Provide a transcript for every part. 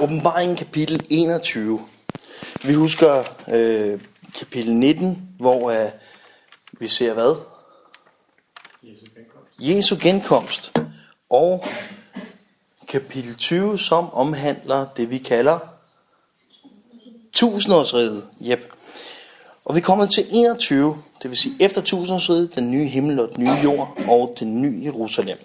Åbenbaringen kapitel 21. Vi husker kapitel 19, hvor vi ser hvad? Jesu genkomst. Og kapitel 20, som omhandler det, vi kalder tusindårsriget. Yep. Og vi kommer til 21, det vil sige efter tusindårsriget, den nye himmel og den nye jord og den nye Jerusalem.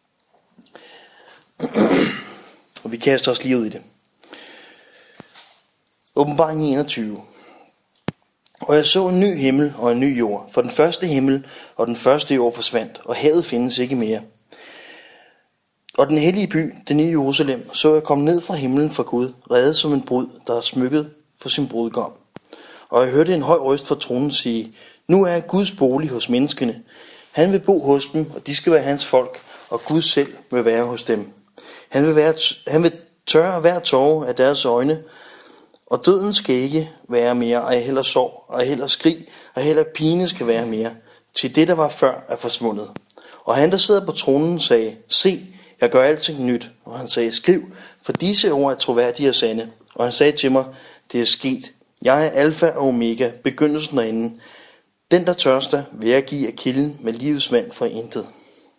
Og vi kaster os lige ud i det. Åbenbaringen 21. Og jeg så en ny himmel og en ny jord, for den første himmel og den første jord forsvandt, og havet findes ikke mere. Og den hellige by, den nye Jerusalem, så jeg komme ned fra himlen fra Gud, reddet som en brud, der er smykket for sin brudgom. Og jeg hørte en høj røst fra tronen sige, nu er Guds bolig hos menneskene. Han vil bo hos dem, og de skal være hans folk, og Gud selv vil være hos dem. Han vil tørre hver tåre af deres øjne, og døden skal ikke være mere, og heller sorg, og heller skrig, og heller pine skal være mere, til det, der var før, er forsvundet. Og han, der sidder på tronen, sagde, se, jeg gør alting nyt. Og han sagde, skriv, for disse ord er troværdige og sande. Og han sagde til mig, det er sket. Jeg er alfa og omega, begyndelsen og enden. Den, der tørster, vil jeg give af kilden med livets vand fra intet.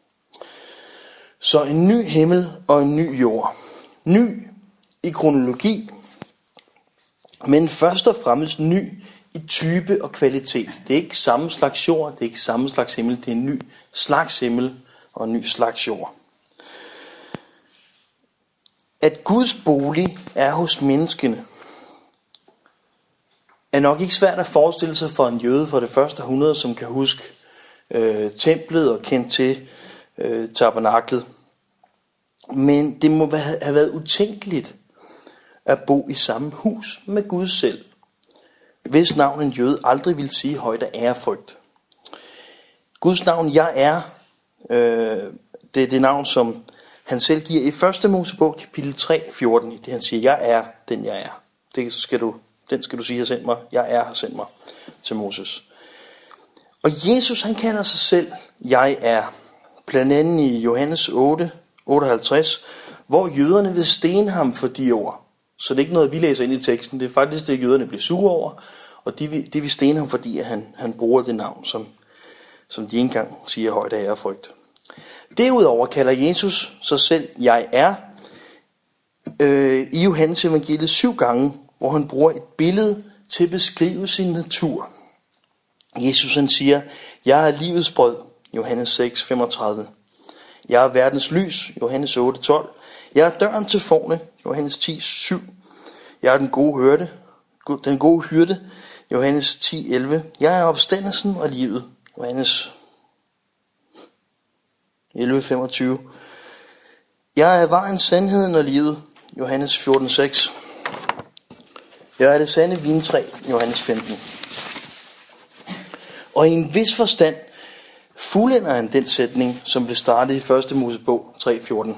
Så en ny himmel og en ny jord. Ny i kronologi, men først og fremmest ny i type og kvalitet. Det er ikke samme slags jord, det er ikke samme slags himmel, det er en ny slags himmel og en ny slags jord. At Guds bolig er hos menneskene, er nok ikke svært at forestille sig for en jøde for det første århundrede, som kan huske templet og kendt til tabernaklet. Men det må have været utænkeligt at bo i samme hus med Gud selv, hvis navn en jøde aldrig vil sige højt af ærefrygt. Guds navn, jeg er, det er det navn, som han selv giver i 1. Mosebog kapitel 3, 14. Det han siger, jeg er den jeg er. Den skal du sige, har sendt mig. Jeg er har sendt mig til Moses. Og Jesus, han kalder sig selv, jeg er. Blandt andet i Johannes 8, 58, hvor jøderne vil stene ham for de ord. Så det er ikke noget, vi læser ind i teksten. Det er faktisk det, jøderne bliver sure over. Og de vil stene ham, fordi han bruger det navn, som de engang siger højt af ærefrygt. Derudover kalder Jesus sig selv, jeg er, i Johannes evangeliet 7 gange, hvor han bruger et billede til at beskrive sin natur. Jesus han siger, jeg er livets brød, Johannes 6, 35. Jeg er verdens lys, Johannes 8, 12. Jeg er døren til fårene, Johannes 10, 7. Jeg er den gode hyrde, Johannes 10, 11. Jeg er opstandelsen og livet, Johannes 11, 25. Jeg er vejen, sandheden og livet, Johannes 14, 6. Jeg er det sande vintræ, Johannes 15. Og i en vis forstand fuldender han den sætning, som blev startet i 1. Mosebog 3:14.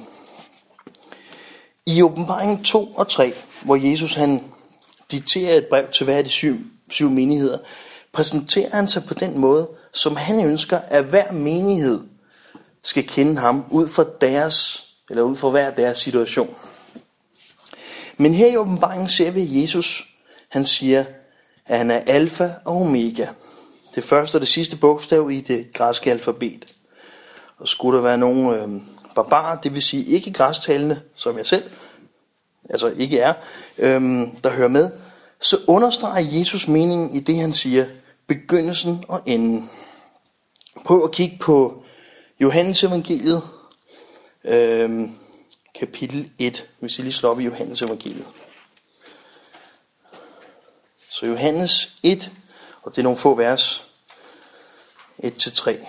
I Åbenbaringen 2 og 3, hvor Jesus han dikterer et brev til hver af de syv menigheder, præsenterer han sig på den måde, som han ønsker, at hver menighed skal kende ham ud fra hver deres situation. Men her i Åbenbaringen ser vi, at Jesus han siger, at han er alfa og omega. Det første og det sidste bogstav i det græske alfabet. Og skulle der være nogle barbarer, det vil sige ikke græstalende, som jeg selv, altså ikke er, der hører med, så understreger Jesus meningen i det, han siger, begyndelsen og enden. Prøv at kigge på Johannes evangeliet, kapitel 1, hvis I lige slår op i Johannes evangeliet. Så Johannes 1, og det er nogle få vers, 1-3.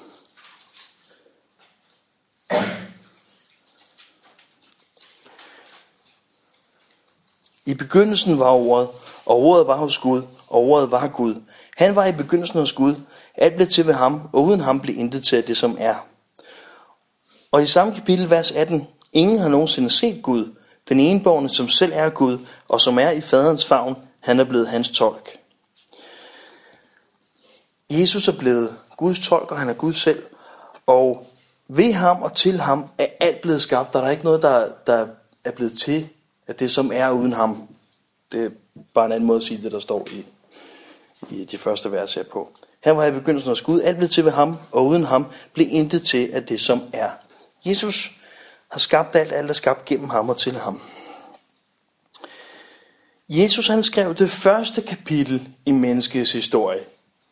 I begyndelsen var ordet, og ordet var hos Gud, og ordet var Gud. Han var i begyndelsen hos Gud, alt blev til ved ham, og uden ham blev intet til det, som er. Og i samme kapitel, vers 18, ingen har nogensinde set Gud, den enbårne, som selv er Gud, og som er i faderens favn, han er blevet hans tolk. Jesus er blevet Guds tolk, og han er Gud selv, og ved ham og til ham er alt blevet skabt. Der er ikke noget, der er blevet til at det som er uden ham, det er bare en anden måde at sige det, der står i de første vers her på. Her var i begyndelsen af Gud, alt blev til ved ham, og uden ham blev intet til af det som er. Jesus har skabt alt er skabt gennem ham og til ham. Jesus han skrev det første kapitel i menneskets historie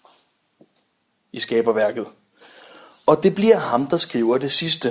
i skaberværket. Og det bliver ham, der skriver det sidste.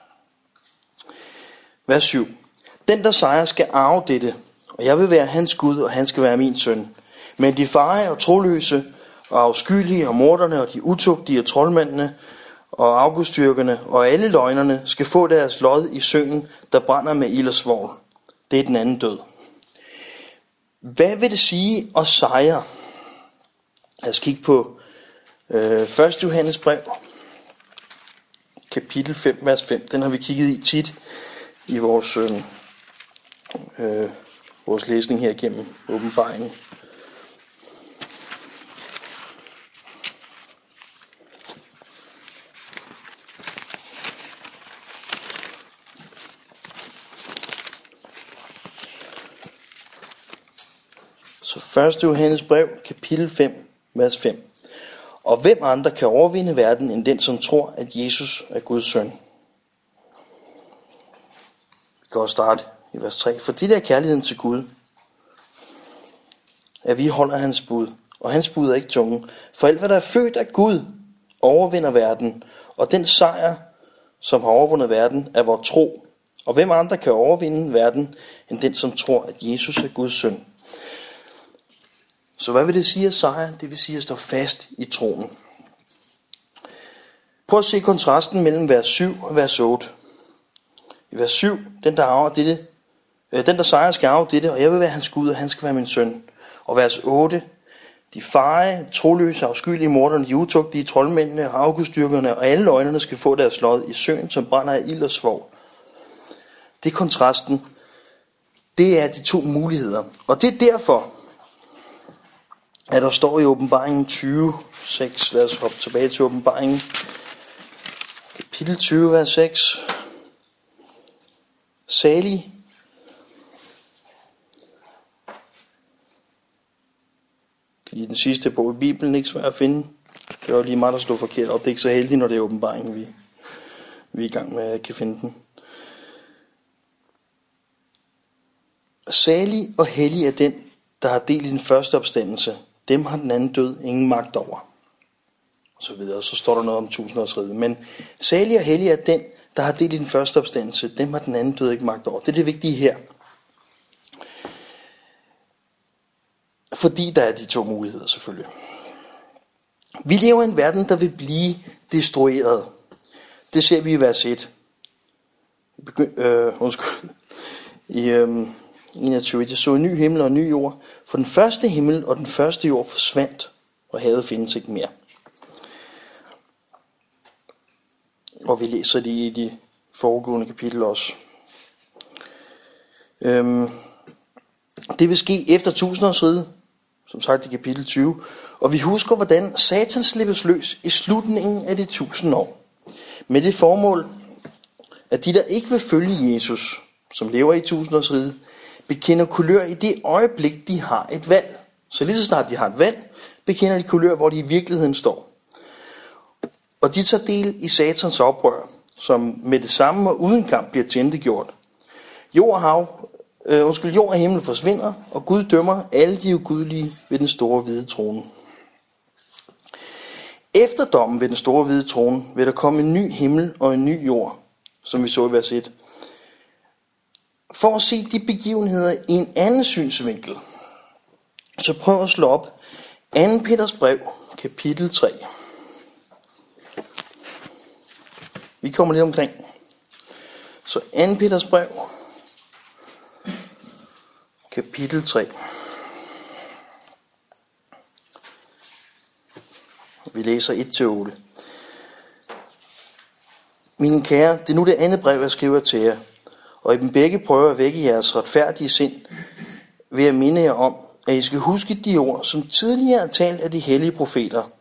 Vers 7. Den, der sejrer, skal arve dette, og jeg vil være hans Gud, og han skal være min søn. Men de feje og troløse, og afskyelige og morderne, og de utugtige og troldmændene, og afgudstyrkerne, og alle løgnerne, skal få deres lod i søen, der brænder med ild og svovl. Det er den anden død. Hvad vil det sige at sejre? Lad os kigge på 1. Johannes brev, kapitel 5, vers 5. Den har vi kigget i tit i vores læsning her gennem åbenbaringen. Så 1. Johannes brev, kapitel 5, vers 5. Og hvem andre kan overvinde verden, end den, som tror, at Jesus er Guds søn? Vi kan også starte i vers 3. For det er kærligheden til Gud, at vi holder hans bud, og hans bud er ikke tunge. For alt, hvad der er født af Gud, overvinder verden, og den sejr, som har overvundet verden, er vor tro. Og hvem andre kan overvinde verden, end den, som tror, at Jesus er Guds søn? Så hvad vil det sige at sejre? Det vil sige at stå fast i troen. Prøv at se kontrasten mellem vers 7 og vers 8. I vers 7, den der sejrer skal arve dette, og jeg vil være hans Gud, og han skal være min søn. Og vers 8, de feje, troløse, afskyelige morderne, de utugtige, troldmændene, afgudstyrkerne og alle løgnerne skal få deres lod i søen, som brænder af ild og svovl. Det er kontrasten. Det er de to muligheder. Og det er derfor, at der står i åbenbaringen 20:6. Lad os hoppe tilbage til åbenbaringen. Kapitel 20, vers 6. Salig. Fordi den sidste bog i Bibelen ikke svær at finde. Det var lige mig, der stod forkert op. Det er ikke så heldigt, når det er åbenbaringen, vi er i gang med at kan finde den. Salig og hellig er den, der har del i den første opstandelse. Dem har den anden død ingen magt over. Og så videre. Så står der noget om tusindårsriget. Men salig og hellig er den, der har del i den første opstandelse. Dem har den anden død ikke magt over. Det er det vigtige her. Fordi der er de to muligheder selvfølgelig. Vi lever i en verden, der vil blive destrueret. Det ser vi i vers 1. I 21. Jeg så en ny himmel og en ny jord. For den første himmel og den første jord forsvandt, og havet findes ikke mere. Og vi læser det i de foregående kapitel også. Det vil ske efter tusindårsriget, som sagt i kapitel 20. Og vi husker, hvordan Satan slippes løs i slutningen af de 1000 år. Med det formål, at de, der ikke vil følge Jesus, som lever i tusindårsriget, bekender kulør i det øjeblik, de har et valg. Så lige så snart de har et valg, bekender de kulør, hvor de i virkeligheden står. Og de tager del i Satans oprør, som med det samme og uden kamp bliver tilintetgjort. Jord og himmel forsvinder, og Gud dømmer alle de ugudelige ved den store hvide trone. Efter dommen ved den store hvide trone vil der komme en ny himmel og en ny jord, som vi så i vers 1. For at se de begivenheder i en anden synsvinkel, så prøv at slå op 2. Peters brev, kapitel 3. Vi kommer lidt omkring. Så 2. Peters brev, kapitel 3. Vi læser 1-8. Mine kære, det er nu det andet brev, jeg skriver til jer. Og i dem begge prøver at vække jeres retfærdige sind, ved at minde jer om, at I skal huske de ord, som tidligere er talt af de hellige profeter,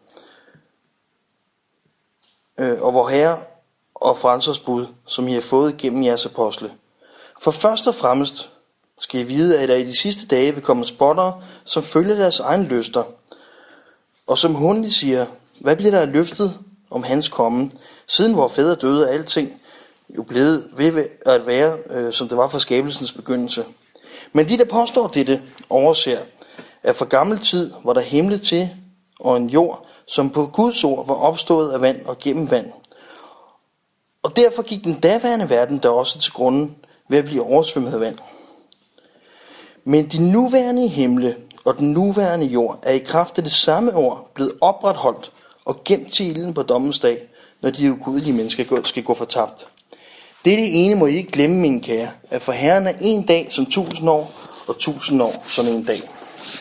og vor Herre og Frelsers bud, som I har fået gennem jeres apostle. For først og fremmest skal I vide, at der i de sidste dage vil komme spottere, som følger deres egen lyster, og som hundligt siger, hvad bliver der løftet om hans komme, siden vor fædre døde af alting, jo blevet ved at være, som det var fra skabelsens begyndelse. Men de, der påstår dette, overser, at fra gammel tid var der himmel til og en jord, som på Guds ord var opstået af vand og gennem vand. Og derfor gik den daværende verden der også til grunden ved at blive oversvømmet af vand. Men de nuværende himle og den nuværende jord er i kraft af det samme ord blevet opretholdt og gemt til ilden på dommens dag, når de ugudelige mennesker skal gå fortabt. Det ene må I ikke glemme, mine kære, at for Herren er en dag som 1000 år, og 1000 år som en dag.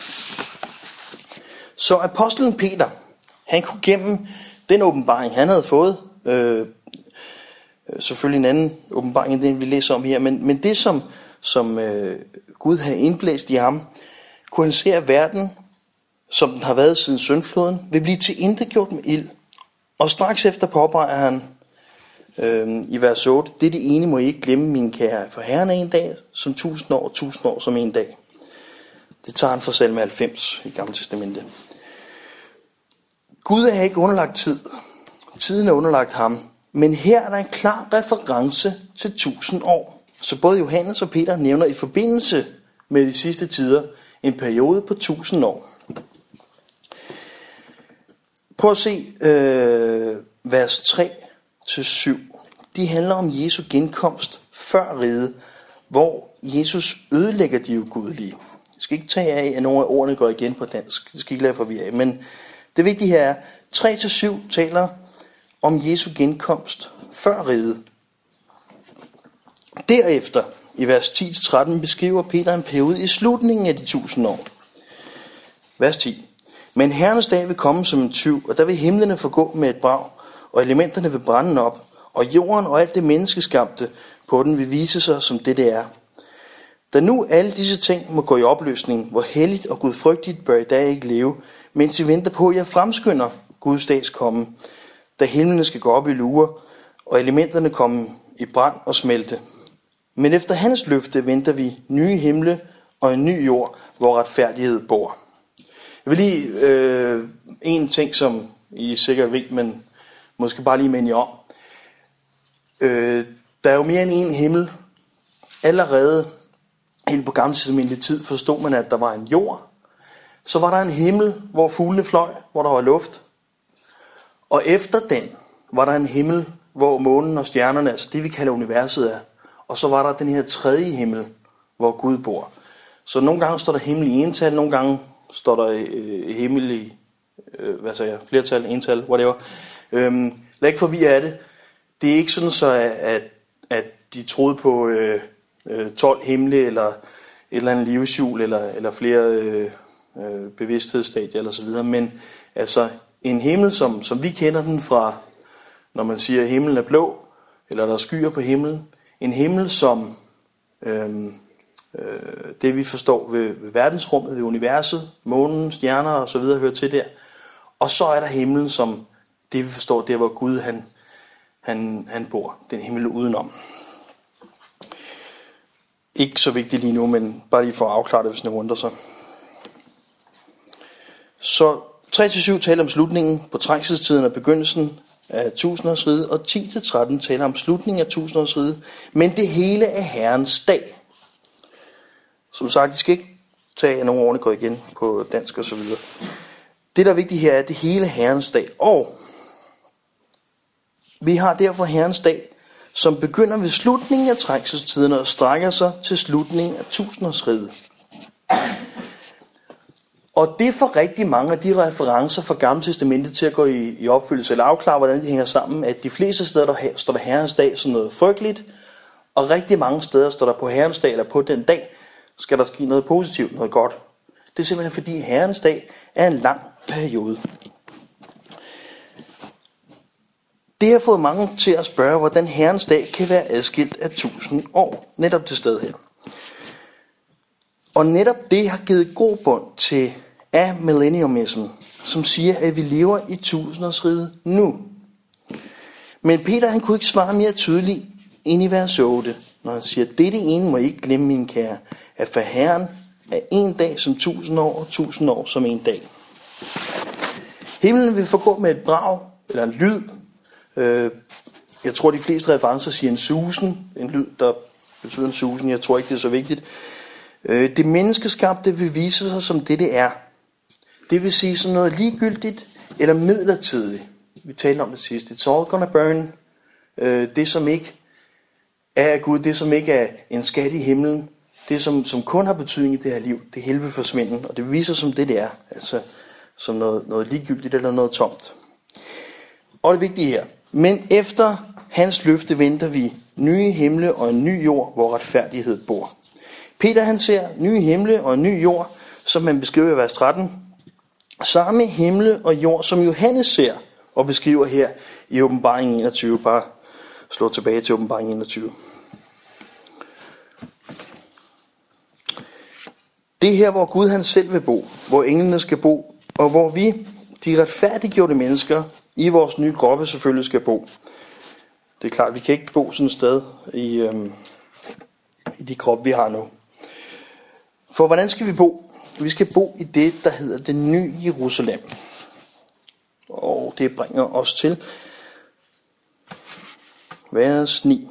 Så apostlen Peter, han kunne gennem den åbenbaring, han havde fået, selvfølgelig en anden åbenbaring end den, vi læser om her, men det, som Gud havde indblæst i ham, kunne han se, at verden, som den har været siden syndfloden, vil blive tilintetgjort med ild. Og straks efter påpeger han i vers 8, det ene må I ikke glemme, mine kære, for Herren er en dag som 1000 år, og 1000 år som en dag. Det tager han fra salme 90 i Gamle Testamente. Gud er ikke underlagt tid. Tiden er underlagt ham. Men her er der en klar reference til 1000 år. Så både Johannes og Peter nævner i forbindelse med de sidste tider en periode på 1000 år. Prøv at se vers 3-7. De handler om Jesu genkomst før riget, hvor Jesus ødelægger de ugudelige. Jeg skal ikke tage af, at nogle af ordene går igen på dansk. Det skal ikke lade forvirre af. Men det vigtige her er, 3-7 taler om Jesu genkomst før riget. Derefter, i vers 10-13, beskriver Peter en periode i slutningen af de 1000 år. Vers 10. Men Herrens dag vil komme som en tyv, og der vil himlene forgå med et brag, og elementerne vil brænde op, og jorden og alt det menneskeskabte på den vil vise sig som det er. Da nu alle disse ting må gå i opløsning, hvor helligt og gudfrygtigt bør I dag ikke leve, mens I venter på, at jeg fremskynder Guds dags komme, da himlene skal gå op i lurer, og elementerne komme i brand og smelte. Men efter hans løfte venter vi nye himle og en ny jord, hvor retfærdighed bor. Jeg vil lige en ting, som I sikkert ved, men måske bare lige minde jer om. Der er jo mere end en himmel. Allerede helt på gammeltestamentlig tid forstod man, at der var en jord. Så var der en himmel, hvor fuglene fløj, hvor der var luft. Og efter den var der en himmel, hvor månen og stjernerne, altså det vi kalder universet er. Og så var der den her tredje himmel, hvor Gud bor. Så nogle gange står der himmel i ental, nogle gange står der himmel i flertal, ental, whatever. Lad ikke forvirre af det. Det er ikke sådan så, at de troede på 12 himle, eller et eller andet livshjul, eller flere bevidsthedsstadier, eller så videre. Men altså en himmel, som vi kender den fra, når man siger, at himlen er blå, eller der er skyer på himlen. En himmel, som det vi forstår ved verdensrummet, ved universet, månen, stjerner og så videre hører til der. Og så er der himlen, som det vi forstår, der hvor Gud han bor, den himmel udenom. Ikke så vigtigt lige nu, men bare lige for at afklare det, hvis det undrer sig. Så 3-7 taler om slutningen på trængselstiden og begyndelsen af 1000-årsriget, og 10-13 taler om slutningen af 1000-årsriget, men det hele er Herrens dag. Som sagt, de skal ikke tage nogle ordene går igen på dansk og så videre. Det der er vigtigt her er, at det hele er Herrens dag, og vi har derfor Herrens dag, som begynder ved slutningen af trængselstiden og strækker sig til slutningen af 1000-årsriget. Og det får rigtig mange af de referencer fra Gamle Testamentet til at gå i opfyldelse, eller afklare, hvordan de hænger sammen, at de fleste steder der står der Herrens dag som noget frygteligt, og rigtig mange steder står der på Herrens dag, eller på den dag, skal der ske noget positivt, noget godt. Det er simpelthen fordi Herrens dag er en lang periode. Det har fået mange til at spørge, hvordan Herrens dag kan være adskilt af 1000 år, netop til sted her. Og netop det har givet god bund til amillennialism, som siger, at vi lever i 1000-årsriget nu. Men Peter han kunne ikke svare mere tydeligt ind i vers 8, når han siger, dette ene må I ikke glemme, mine kære, at for Herren er en dag som 1000 år, og 1000 år som en dag. Himlen vil forgå med et brag, eller en lyd. Jeg tror, de fleste referencer siger en susen. En lyd, der betyder en susen. Jeg tror ikke, det er så vigtigt. Det menneskeskabte vil vise sig som det er. Det vil sige sådan noget ligegyldigt eller midlertidigt. Vi talte om det sidste. It's all gonna burn. Det som ikke er af Gud, det som ikke er en skat i himlen, det som kun har betydning i det her liv, det hele vil forsvinde. Og det viser som det er. Altså som noget ligegyldigt eller noget tomt. Og det vigtige her. Men efter hans løfte venter vi nye himle og en ny jord, hvor retfærdighed bor. Peter han ser nye himle og en ny jord, som han beskriver i vers 13. Samme himle og jord, som Johannes ser og beskriver her i Åbenbaring 21. Bare slå tilbage til Åbenbaring 21. Det er her, hvor Gud han selv vil bo, hvor englene skal bo, og hvor vi, de retfærdiggjorte mennesker, i vores nye kroppe selvfølgelig skal bo. Det er klart, vi kan ikke bo sådan et sted i de kroppe, vi har nu. For hvordan skal vi bo? Vi skal bo i det, der hedder det nye Jerusalem. Og det bringer os til vers 9.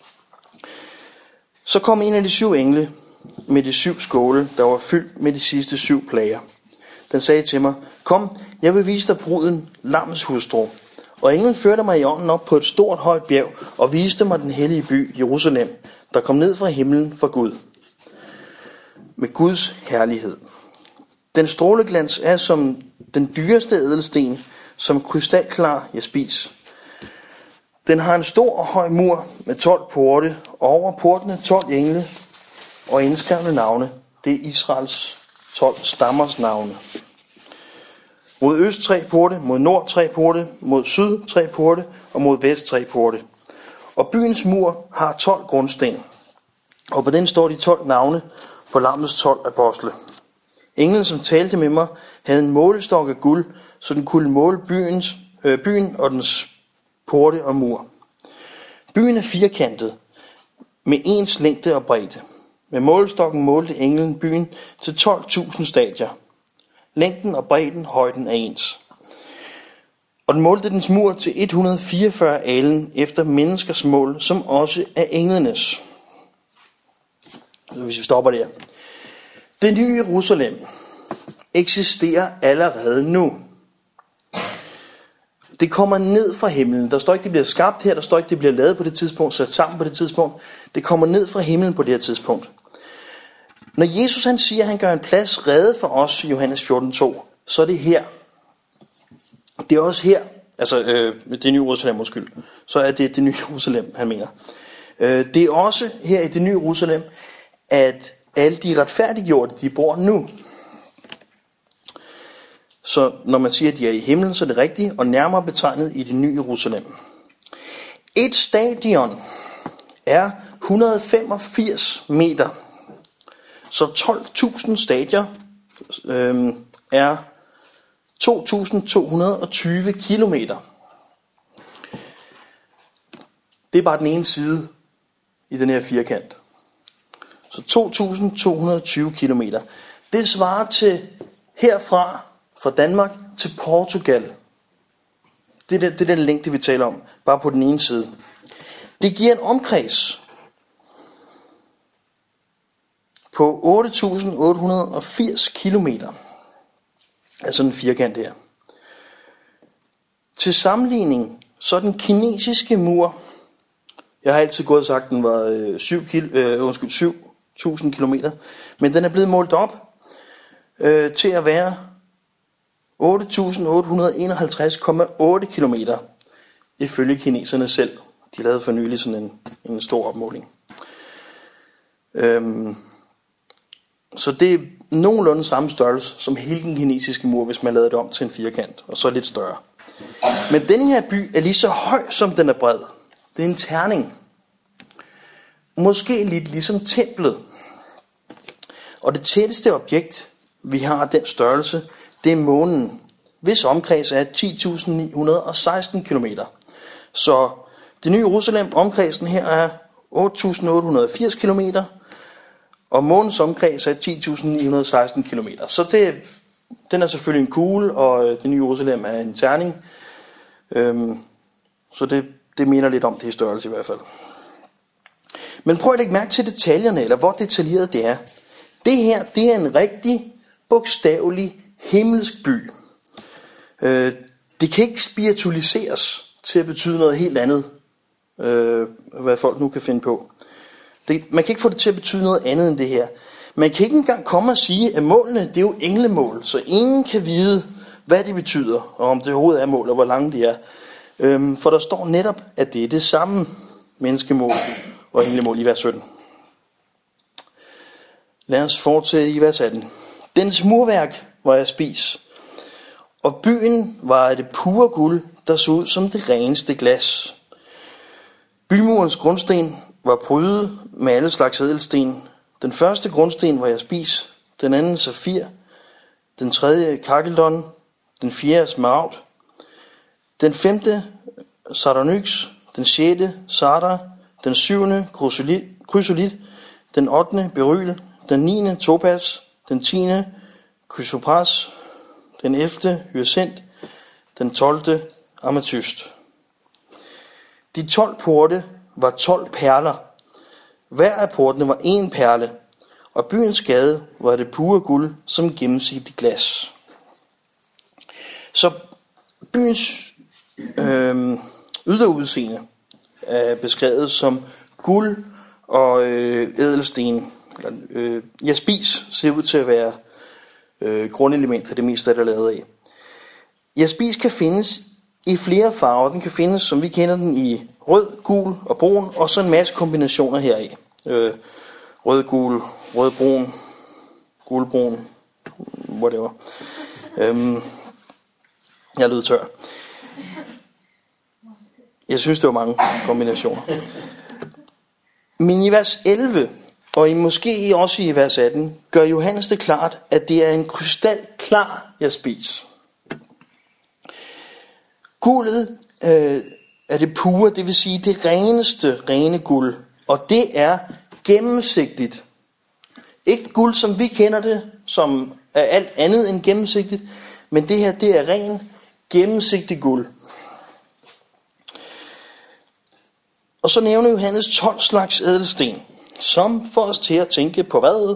Så kom en af de 7 engle med de 7 skåle, der var fyldt med de sidste 7 plager. Den sagde til mig, kom, jeg vil vise dig bruden, lammets hustru. Og englen førte mig i ånden op på et stort højt bjerg, og viste mig den hellige by, Jerusalem, der kom ned fra himlen fra Gud. Med Guds herlighed. Den stråleglans er som den dyreste ædelsten, som krystalklar jaspis. Den har en stor og høj mur med 12 porte, og over portene 12 engle og indskrevne navne. Det er Israels 12 stammers navne. Mod øst 3 porte, mod nord 3 porte, mod syd 3 porte og mod vest 3 porte. Og byens mur har 12 grundsten, og på den står de 12 navne på lammets 12 apostle. Englen, som talte med mig, havde en målestok af guld, så den kunne måle byen og dens porte og mur. Byen er firkantet, med ens længde og bredde. Med målestokken målte englen byen til 12.000 stadier. Længden og bredden, højden er ens. Og den målte dens mur til 144 alen efter menneskers mål, som også er englenes. Så hvis vi stopper der. Det nye Jerusalem eksisterer allerede nu. Det kommer ned fra himlen. Der står ikke, det bliver skabt her. Der står ikke, det bliver lavet på det tidspunkt, sat sammen på det tidspunkt. Det kommer ned fra himlen på det her tidspunkt. Når Jesus han siger, at han gør en plads rede for os i Johannes 14:2, så er det her. Det er også her, altså det nye Jerusalem, undskyld. Så er det nye Jerusalem, han mener. Det er også her i det nye Jerusalem, at alle de retfærdiggjorte, de bor nu. Så når man siger, at de er i himlen, så er det rigtigt, og nærmere betegnet i det nye Jerusalem. Et stadion er 185 meter. Så 12.000 stadier er 2.220 kilometer. Det er bare den ene side i den her firkant. Så 2.220 kilometer. Det svarer til herfra, fra Danmark til Portugal. Det er den længde, vi taler om, bare på den ene side. Det giver en omkreds på 8.880 kilometer. Altså en firkant her. Til sammenligning, så den kinesiske mur, jeg har altid gået og sagt, at den var 7.000 kilometer, men den er blevet målt op til at være 8.851,8 kilometer, ifølge kineserne selv. De lavede for nylig sådan en stor opmåling. Så det er nogenlunde samme størrelse som hele den kinesiske mur, hvis man lavede det om til en firkant, og så lidt større. Men denne her by er lige så høj, som den er bred. Det er en terning. Måske lidt ligesom templet. Og det tætteste objekt, vi har af den størrelse, det er månen, hvis omkreds er 10.916 kilometer. Så Det nye Jerusalem, omkredsen her er 8.880 km, og månens omkreds er 10.916 km. Så den er selvfølgelig en kugle, og det nye Jerusalem er en terning. Så det minder lidt om det i størrelse i hvert fald. Men prøv at lægge mærke til detaljerne, eller hvor detaljeret det er. Det her, det er en rigtig bogstavelig himmelsk by. Det kan ikke spiritualiseres til at betyde noget helt andet, hvad folk nu kan finde på. Man kan ikke få det til at betyde noget andet end det her. Man kan ikke engang komme og sige, at målene, det er jo englemål, så ingen kan vide, hvad det betyder, og om det overhovedet er mål, og hvor lange de er. For der står netop, at det er det samme menneskemål og englemål i vers 17. Lad os fortsætte i vers 18. Dens murværk var af spis, og byen var af det pure guld, der så ud som det reneste glas. Bymurens grundsten var prydet med alle slags ædelsten. Den første grundsten var jaspis, den anden safir, den tredje kakeldon, den fjerde smaragd, den femte sardonyx, den sjette sardar, den syvende krysolit, den ottende beryl, den niende topaz, den tiende chrysopras, den 11. hyacint, den 12. ametyst. De 12 porte var 12 perler. Hver af portene var en perle, og byens gade var det pure guld som gennemsigtigt glas. Så byens ydre udseende er beskrevet som guld og ædelsten. Jaspis ser ud til at være grundelement af det meste, der er lavet af. Jaspis kan findes i flere farver. Den kan findes, som vi kender den, i rød, gul og brun, og så en masse kombinationer heraf. Rød, gul, rød, brun, gulbrun, whatever. Jeg lød tør. Jeg synes, det var mange kombinationer. Men i vers 11, og måske også i vers 18, gør Johannes det klart, at det er en krystalklar jaspis. Guldet er det pure, det vil sige det reneste rene guld, og det er gennemsigtigt. Ikke guld, som vi kender det, som er alt andet end gennemsigtigt, men det her, det er ren gennemsigtig guld. Og så nævner Johannes 12 slags ædelsten, som får os til at tænke på hvad?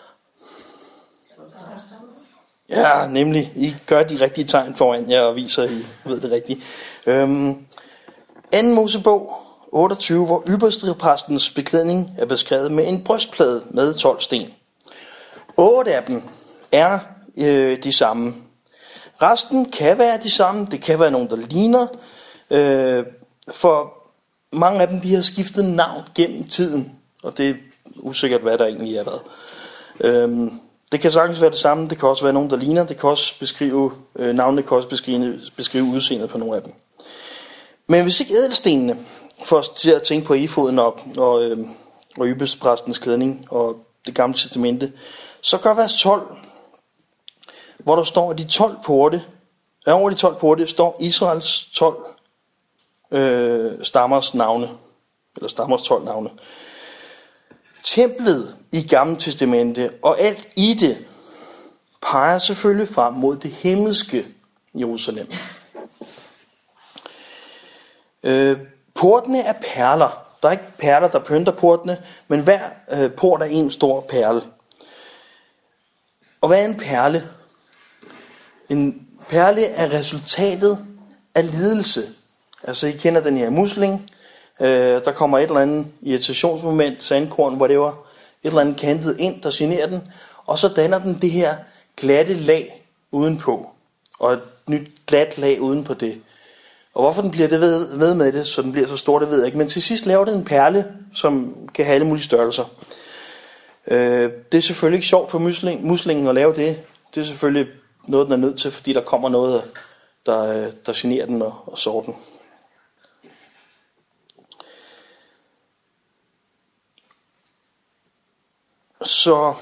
Ja, nemlig. I gør de rigtige tegn foran jer og viser, at I ved det rigtige. 2. Mosebog 28, hvor ypperstepræstens beklædning er beskrevet med en brystplade med 12 sten. 8 af dem er de samme. Resten kan være de samme. Det kan være nogen, der ligner. For mange af dem, de har skiftet navn gennem tiden. Og det er usikkert, hvad der egentlig er været. Det kan sagtens være det samme. Det kan også være nogen, der ligner. Det kan også beskrive, navnene kan også beskrive udseendet på nogle af dem. Men hvis ikke ædelstenene får os til at tænke på efoden op, og ypperstepræstens klædning og det gamle testamente, så gør vers 12, hvor der står, at de 12 porte, over de 12 porte står Israels 12 stammers navne, eller stammers 12 navne. Templet i Gamle Testamente og alt i det peger selvfølgelig frem mod det himmelske Jerusalem. Portene er perler. Der er ikke perler, der pynter portene, men hver port er en stor perle. Og hvad er en perle? En perle er resultatet af lidelse. Altså I kender den her musling. Der kommer et eller andet irritationsmoment, sandkorn, whatever, et eller andet kantet ind, der generer den, og så danner den det her glatte lag udenpå, og et nyt glat lag udenpå det. Og hvorfor den bliver det ved med det, så den bliver så stor, det ved jeg ikke, men til sidst laver den en perle, som kan have alle mulige størrelser. Det er selvfølgelig ikke sjovt for muslingen at lave det. Det er selvfølgelig noget, den er nødt til, fordi der kommer noget, der generer den og sår den. Så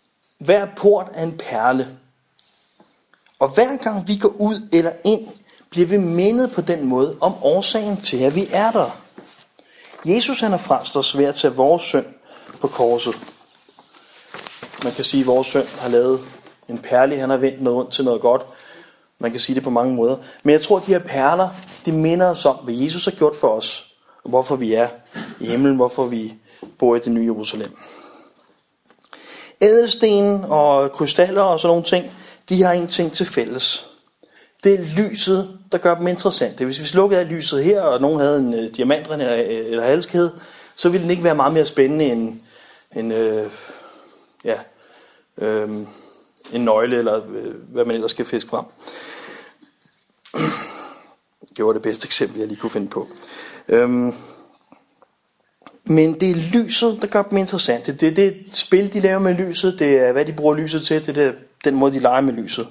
hver port er en perle. Og hver gang vi går ud eller ind, bliver vi mindet på den måde om årsagen til, at vi er der. Jesus han har frelst os ved at tage vores synd på korset. Man kan sige, at vores synd har lavet en perle, han har vendt noget ondt til noget godt. Man kan sige det på mange måder. Men jeg tror, at de her perler, de minder os om, hvad Jesus har gjort for os. Og hvorfor vi er i himlen, hvorfor vi bor i det nye Jerusalem. Ædelsten og krystaller og sådan nogle ting, de har en ting til fælles. Det er lyset, der gør dem interessante. Hvis vi slukkede af lyset her, og nogen havde en diamantring eller halskæde, så ville den ikke være meget mere spændende end en nøgle, eller hvad man ellers skal fiske frem. Det var det bedste eksempel, jeg lige kunne finde på. Men det er lyset, der gør dem interessante. Det er det spil, de laver med lyset. Det er, hvad de bruger lyset til. Det er den måde, de leger med lyset.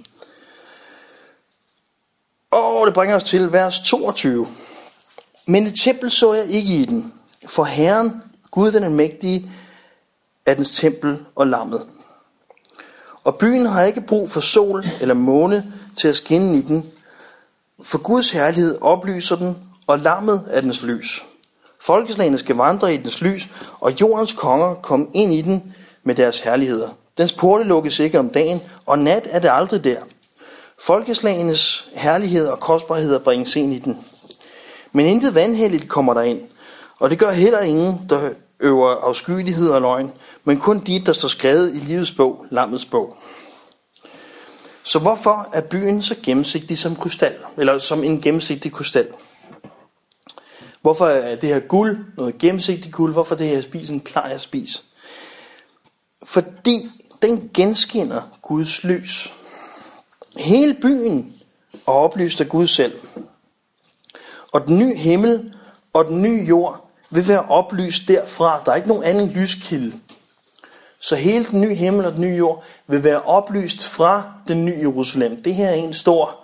Og det bringer os til vers 22. Men et tempel så jeg ikke i den. For Herren, Gud den almægtige, er dens tempel og lammet. Og byen har ikke brug for sol eller måne til at skinne i den. For Guds herlighed oplyser den, og lammet er dens lys. Folkeslagene skal vandre i dens lys, og jordens konger komme ind i den med deres herligheder. Dens porte lukkes ikke om dagen, og nat er det aldrig der. Folkeslagenes herlighed og kostbarheder bringes ind i den. Men intet vanhelligt kommer derind, og det gør heller ingen, der øver afskyelighed og løgn, men kun de, der står skrevet i livets bog, lammets bog. Så hvorfor er byen så gennemsigtig som krystal, eller som en gennemsigtig krystal? Hvorfor er det her guld, noget gennemsigtigt guld, hvorfor er det her spis en klar spis? Fordi den genskinner Guds lys. Hele byen er oplyst af Gud selv. Og den nye himmel og den nye jord vil være oplyst derfra. Der er ikke nogen anden lyskilde. Så hele den nye himmel og den nye jord vil være oplyst fra den nye Jerusalem. Det her er en stor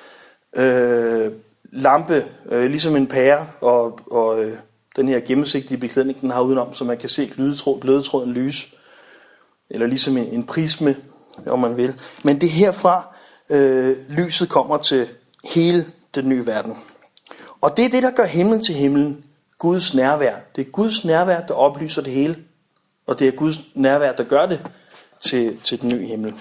lampe, ligesom en pære, og den her gennemsigtige beklædning, den har udenom, så man kan se glødetråden lys. Eller ligesom en prisme, om man vil. Men det er herfra, lyset kommer til hele den nye verden. Og det er det, der gør himlen til himlen. Guds nærvær. Det er Guds nærvær, der oplyser det hele. Og det er Guds nærvær, der gør det til den nye himmel.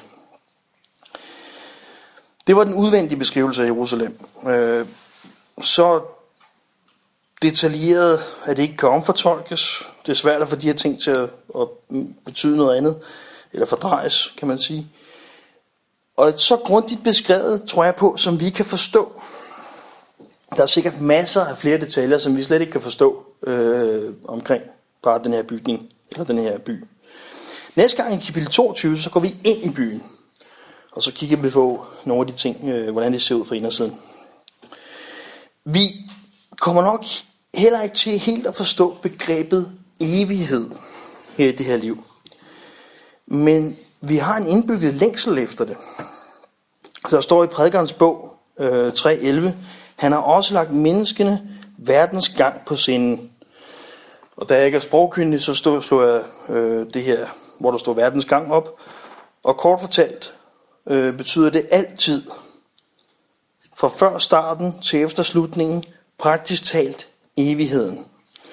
Det var den udvendige beskrivelse af Jerusalem. Så detaljeret, at det ikke kan omfortolkes. Det er svært at få de her ting til at betyde noget andet. Eller fordrejes, kan man sige. Og så grundigt beskrevet, tror jeg på, som vi kan forstå. Der er sikkert masser af flere detaljer, som vi slet ikke kan forstå omkring bare den her bygning, eller den her by. Næste gang i kapitel 22, så går vi ind i byen. Og så kigger vi på nogle af de ting, hvordan det ser ud fra indersiden. Vi kommer nok heller ikke til helt at forstå begrebet evighed her i det her liv. Men vi har en indbygget længsel efter det. Der står i Prædikerens bog 3:11, han har også lagt menneskene verdens gang på sinden. Og da jeg ikke er sprogkyndig, så slår jeg det her, hvor der står verdens gang op. Og kort fortalt betyder det altid. Fra før starten til efter slutningen, praktisk talt evigheden.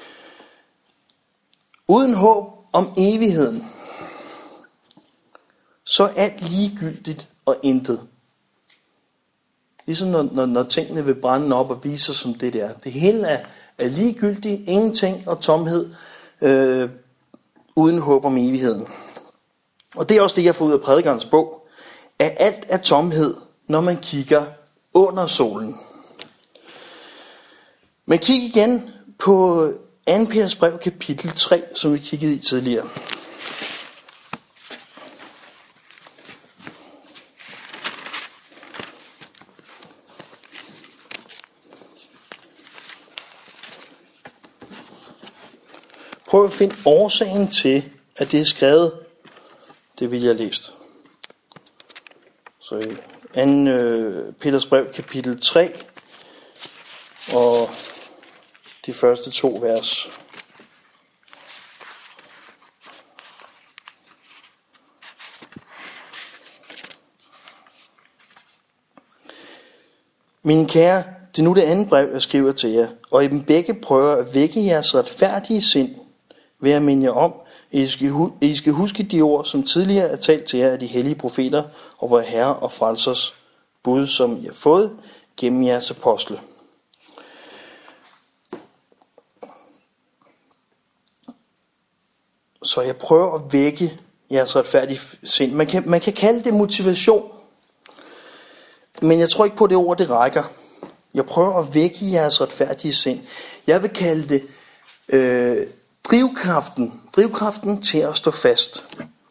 Uden håb om evigheden, så er alt ligegyldigt og intet. Ligesom når tingene vil brænde op og vise sig som det der. Det hele er ligegyldigt, ingenting og tomhed, uden håb om evigheden. Og det er også det, jeg får ud af Prædikerens bog. At alt er tomhed, når man kigger under solen. Men kig igen på 2. Peters brev, kapitel 3, som vi kiggede i tidligere. Prøv at finde årsagen til, at det er skrevet, det vil jeg læst. Så i 2. Peters brev, kapitel 3, og de første 2 vers. Mine kære, Det er nu det andet brev, jeg skriver til jer, og i dem begge prøver at vække jeres retfærdige sind, ved at minde jer om, at I skal huske de ord, som tidligere er talt til jer af de hellige profeter og vor Herre og Frelsers bud, som I har fået gennem jeres apostle. Så jeg prøver at vække jeres retfærdige sind. Man kan kalde det motivation, men jeg tror ikke på, at det ord det rækker. Jeg prøver at vække jeres retfærdige sind. Jeg vil kalde det drivkraften til at stå fast.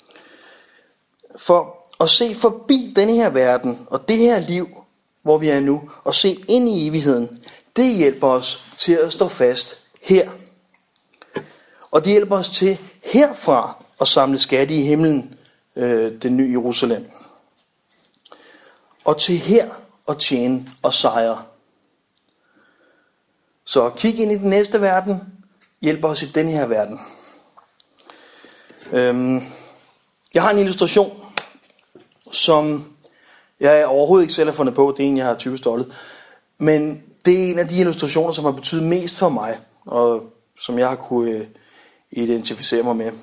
For at se forbi denne her verden og det her liv, hvor vi er nu, og se ind i evigheden, det hjælper os til at stå fast her. Og det hjælper os til herfra at samle skatte i himlen, det nye Jerusalem. Og til her at tjene og sejre. Så kig ind i den næste verden, hjælper os i den her verden. Jeg har en illustration, som jeg overhovedet ikke selv har fundet på. Det er en, jeg har typisk stjålet. Men det er en af de illustrationer, som har betydet mest for mig, og som jeg har kunne identificere mig med.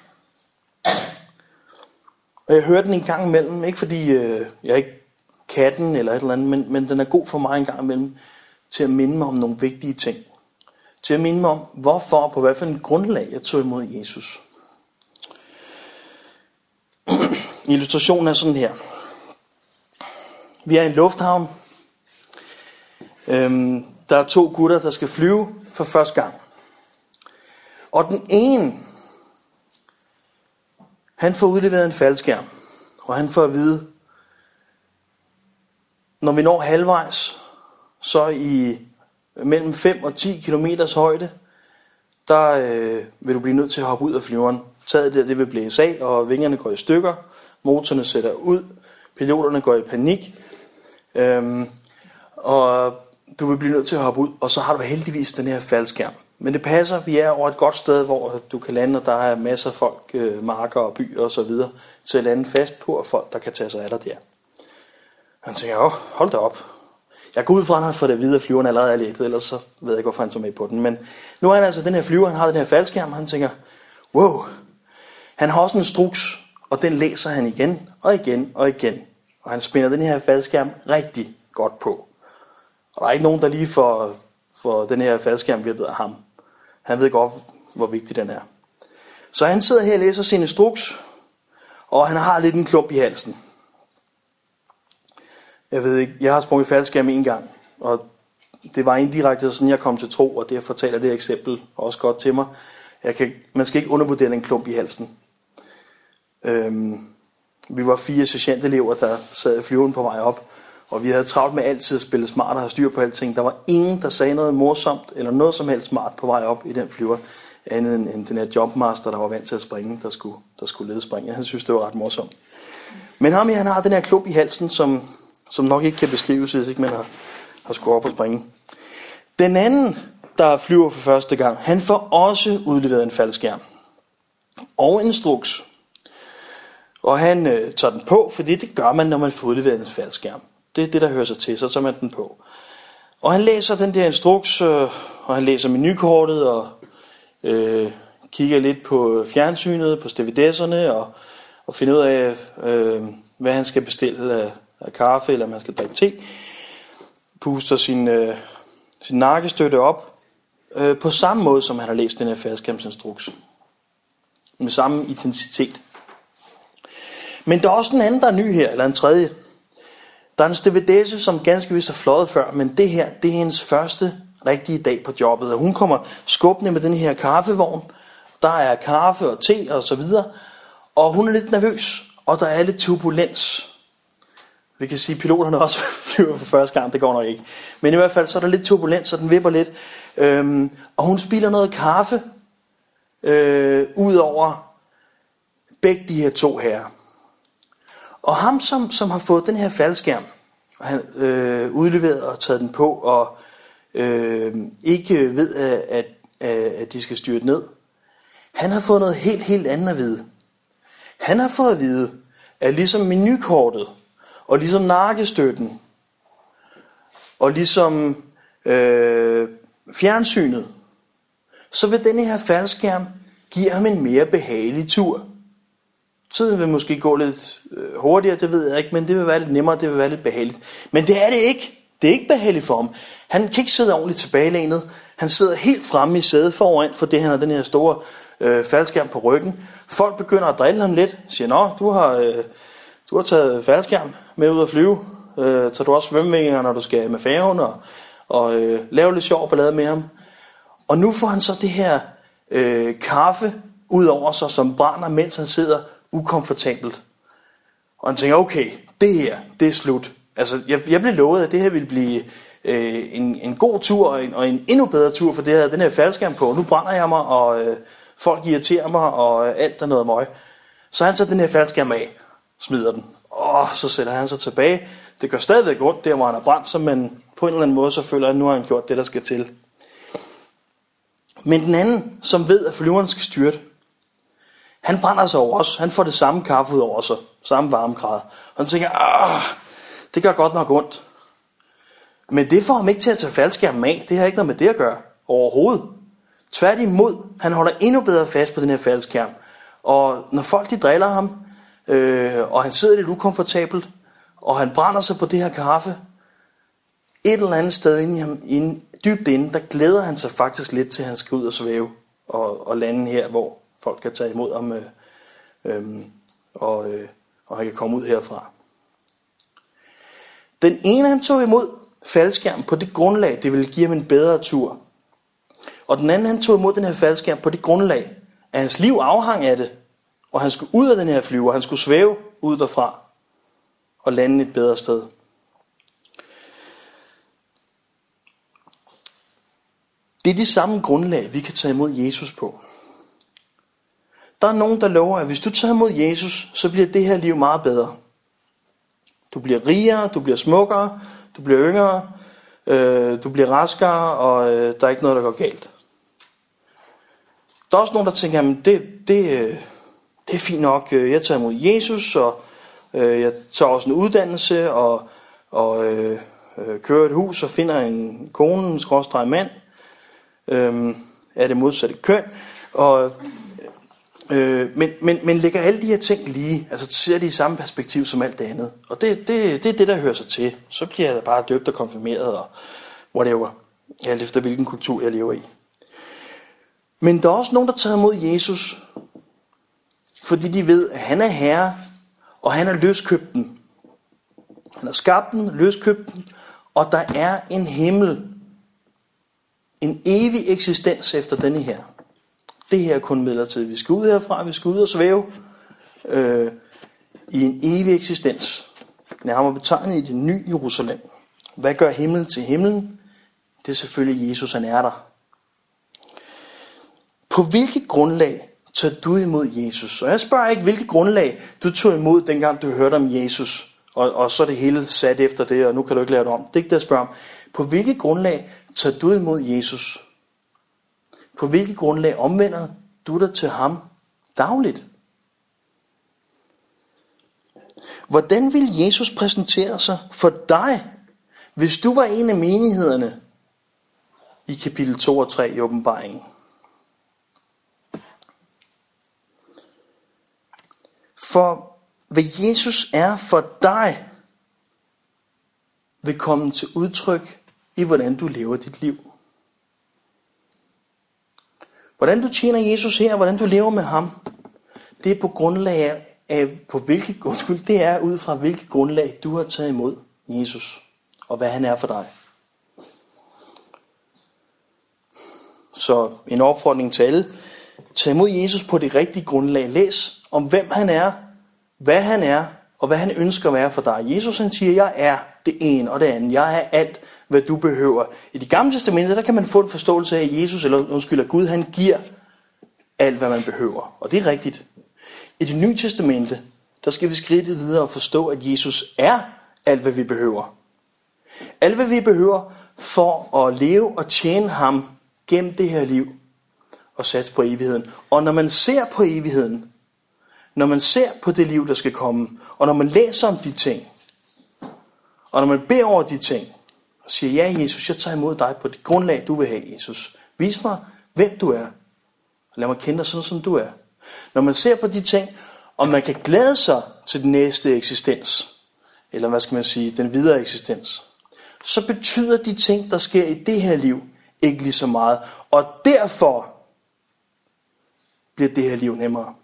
Og jeg hører den en gang imellem, ikke fordi jeg ikke kan den eller et eller andet, men den er god for mig en gang imellem, til at minde mig om nogle vigtige ting. Til at minde mig om, hvorfor og på hvad for en grundlag jeg tog imod Jesus. Illustrationen er sådan her. Vi er i en lufthavn. Der er 2 gutter, der skal flyve for første gang. Og den ene, han får udleveret en faldskærm. Og han får at vide, når vi når halvvejs, så i mellem 5 og 10 kilometers højde, der vil du blive nødt til at hoppe ud af flyveren. Taget der, det vil blæse af, og vingerne går i stykker. Motorerne sætter ud. Piloterne går i panik. Og du vil blive nødt til at hoppe ud, og så har du heldigvis den her faldskærm. Men det passer, vi er over et godt sted, hvor du kan lande, og der er masser af folk, marker og byer og så videre, til at lande fast på, og folk, der kan tage sig af dig der. Han tænker, hold da op. Jeg går ud fra, at han har fået det videre, at flyveren allerede er lettet, ellers så ved jeg ikke, hvorfor han tager med på den. Men nu er han altså den her flyver, han har den her faldskærm, og han tænker, wow. Han har også en instruks, og den læser han igen og igen og igen. Og han spænder den her faldskærm rigtig godt på. Og der er ikke nogen, der lige får den her faldskærm vippet af ham. Han ved godt, hvor vigtig den er. Så han sidder her og læser sin instruks, og han har lidt en klump i halsen. Jeg ved ikke, jeg har sprunget faldskærm en gang, og det var indirekte sådan, jeg kom til tro, og det fortæller det eksempel også godt til mig. Man skal ikke undervurdere en klump i halsen. Vi var 4 sergeantelever, der sad i flyveren på vej op, og vi havde travlt med altid at spille smart og have styr på alting. Der var ingen, der sagde noget morsomt, eller noget som helst smart på vej op i den flyver, andet end den her jumpmaster, der var vant til at springe, der skulle lede springe. Han synes, det var ret morsomt. Men ham, han har den her klump i halsen, som nok ikke kan beskrives, hvis ikke man har skulle op og springe. Den anden, der flyver for første gang, han får også udleveret en faldskærm. Og en instruks. Og han tager den på, fordi det gør man, når man får udleveret en faldskærm. Det er det, der hører sig til, så tager man den på. Og han læser den der instruks, og han læser menukortet, og kigger lidt på fjernsynet, på stividesserne, og finder ud af, hvad han skal bestille af kaffe, eller om han skal drikke te. Puster sin nakkestøtte op, på samme måde, som han har læst den her faldskærmsinstruks. Med samme intensitet. Men der er også en anden, der er ny her, eller en tredje. Der er en stewardesse, som ganske vist har fløjet før, men det her, det er hendes første rigtige dag på jobbet. Og hun kommer skubbende med den her kaffevogn. Der er kaffe og te og så videre. Og hun er lidt nervøs, og der er lidt turbulens. Vi kan sige, at piloterne også flyver for første gang, det går nok ikke. Men i hvert fald, så er der lidt turbulens, så den vipper lidt. Og hun spilder noget kaffe ud over begge de her 2 herrer. Og ham, som har fået den her faldskærm, og han udleveret og taget den på, og ikke ved, at de skal styre ned, han har fået noget helt andet at vide. Han har fået at vide, at ligesom menukortet, og ligesom nakkestøtten, og ligesom fjernsynet, så vil denne her faldskærm give ham en mere behagelig tur. Tiden vil måske gå lidt hurtigere, det ved jeg ikke, men det vil være lidt nemmere, det vil være lidt behageligt. Men det er det ikke. Det er ikke behageligt for ham. Han kan ikke sidde ordentligt tilbagelænet. Han sidder helt fremme i sædet foran, fordi han har den her store faldskærm på ryggen. Folk begynder at drille ham lidt. Siger, nå, du har taget faldskærm med ud at flyve. Tager du også svømmevinger, når du skal med færgen, og lave lidt sjov ballade med ham. Og nu får han så det her kaffe ud over sig, som brænder, mens han sidder ukomfortabelt. Og han tænker, okay, det her, det er slut. Altså, jeg blev lovet, at det her ville blive en god tur, og en endnu bedre tur, for det her, den her faldskærm på. Nu brænder jeg mig, og folk irriterer mig, og alt er noget møg. Så han tager den her faldskærm af, smider den, og så sætter han sig tilbage. Det gør stadigvæk ondt, der hvor han har brændt sig, men på en eller anden måde, så føler han, at nu har han gjort det, der skal til. Men den anden, som ved, at flyveren skal styrte, han brænder sig over os. Han får det samme kaffe ud over sig, samme varmegrad. Og han tænker, det gør godt nok ondt. Men det får ham ikke til at tage faldskærmen af. Det har ikke noget med det at gøre overhovedet. Tværtimod, han holder endnu bedre fast på den her faldskærm. Og når folk de driller ham, og han sidder lidt ukomfortabelt, og han brænder sig på det her kaffe, et eller andet sted inde i ham, dybt inde, der glæder han sig faktisk lidt til, at han skal ud og svæve og lande her, hvor folk kan tage imod ham, og han kan komme ud herfra. Den ene, han tog imod faldskærm på det grundlag, det ville give ham en bedre tur. Og den anden, han tog imod den her faldskærm på det grundlag, at hans liv afhang af det, og han skulle ud af den her flyver, han skulle svæve ud derfra og lande et bedre sted. Det er de samme grundlag, vi kan tage imod Jesus på. Der er nogen, der lover, at hvis du tager imod Jesus, så bliver det her liv meget bedre. Du bliver rigere, du bliver smukkere, du bliver yngre, du bliver raskere, og der er ikke noget, der går galt. Der er også nogen, der tænker, at det er fint nok, jeg tager imod Jesus, og jeg tager også en uddannelse, og kører et hus, og finder en kone, / mand, er det modsatte køn, men lægger alle de her ting lige, altså ser det i samme perspektiv som alt det andet. Og det er det, der hører sig til. Så bliver jeg bare døbt og konfirmeret og whatever, alt efter hvilken kultur jeg lever i. Men der er også nogen, der tager imod Jesus, fordi de ved, at han er herre, og han har løskøbt dem. Han har skabt dem, løskøbt dem, og der er en himmel, en evig eksistens efter denne her. Det her er kun midlertidigt. Vi skal ud herfra, vi skal ud og svæve i en evig eksistens. Nærmere betegnet i det nye Jerusalem. Hvad gør himlen til himlen? Det er selvfølgelig Jesus, han er der. På hvilket grundlag tager du imod Jesus? Og jeg spørger ikke, hvilket grundlag du tog imod, dengang du hørte om Jesus, og så er det hele sat efter det, og nu kan du ikke lave det om. Det er ikke det, jeg spørger om. På hvilket grundlag tager du imod Jesus? På hvilket grundlag omvender du dig til ham dagligt? Hvordan vil Jesus præsentere sig for dig, hvis du var en af menighederne i kapitel 2 og 3 i åbenbaringen? For hvad Jesus er for dig, vil komme til udtryk i hvordan du lever dit liv. Hvordan du tjener Jesus her, hvordan du lever med ham, det er på grundlag af, det er ud fra hvilket grundlag du har taget imod Jesus, og hvad han er for dig. Så en opfordring til alle, tag imod Jesus på det rigtige grundlag. Læs om hvem han er, hvad han er, og hvad han ønsker at være for dig. Jesus han siger, jeg er det ene og det andet. Jeg er alt, hvad du behøver. I det gamle testamente, der kan man få en forståelse af, at Jesus, at Gud, han giver alt, hvad man behøver. Og det er rigtigt. I det nye testamente, der skal vi skride videre og forstå, at Jesus er alt, hvad vi behøver. Alt, hvad vi behøver for at leve og tjene ham gennem det her liv og satse på evigheden. Og når man ser på evigheden, når man ser på det liv, der skal komme, og når man læser om de ting, og når man beder over de ting, Og siger, ja Jesus, jeg tager imod dig på det grundlag, du vil have, Jesus. Vis mig, hvem du er. Lad mig kende dig sådan, som du er. Når man ser på de ting, og man kan glæde sig til den næste eksistens, eller hvad skal man sige, den videre eksistens, så betyder de ting, der sker i det her liv, ikke lige så meget. Og derfor bliver det her liv nemmere.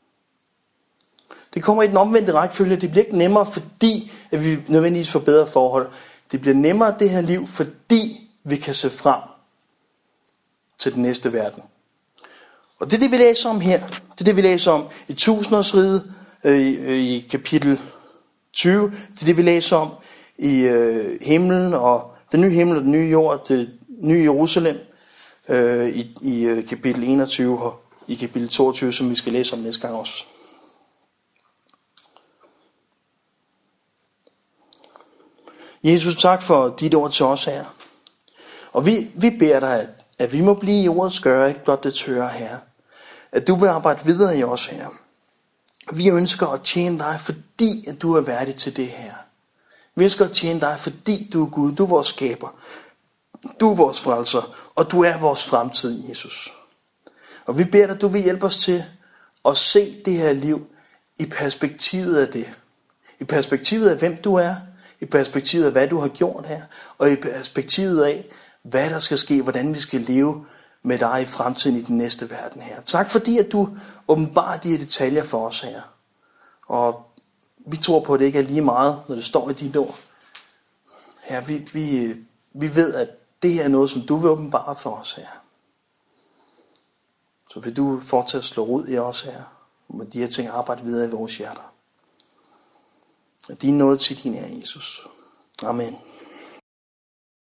Det kommer i den omvendte rækkefølge. Det bliver ikke nemmere, fordi at vi nødvendigvis får bedre forhold. Det bliver nemmere det her liv, fordi vi kan se frem til den næste verden. Og det er det, vi læser om her. Det er det, vi læser om i tusindårsriget i kapitel 20. Det er det, vi læser om i himlen og den nye himmel og den nye jord, det nye Jerusalem i kapitel 21 og i kapitel 22, som vi skal læse om næste gang også. Jesus, tak for dit ord til os her. Og vi beder dig, at vi må blive i ordets skøre, ikke blot det tørre her. At du vil arbejde videre i os her. Vi ønsker at tjene dig, fordi at du er værdig til det her. Vi ønsker at tjene dig, fordi du er Gud, du er vores skaber. Du er vores frelser, og du er vores fremtid, Jesus. Og vi beder dig, at du vil hjælpe os til at se det her liv i perspektivet af det. I perspektivet af, hvem du er. I perspektivet af, hvad du har gjort her. Og i perspektivet af, hvad der skal ske, hvordan vi skal leve med dig i fremtiden i den næste verden her. Tak fordi, at du åbenbarer de her detaljer for os her. Og vi tror på, at det ikke er lige meget, når det står i dine ord. Her, vi ved, at det her er noget, som du vil åbenbare for os her. Så vil du fortsat slå rod i os her. Og med de her ting arbejde videre i vores hjerter. Og din nåde til din her, Jesus. Amen.